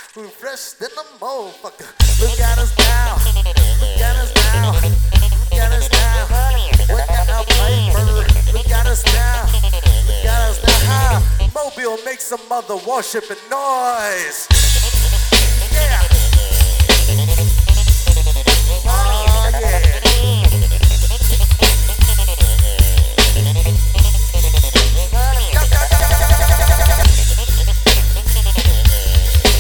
We fresh than a motherfucker. Look at us now. Look at us now. Look at us now. What got our paper? Look at us now. Look at us now. Mobile, make some mother worshiping noise.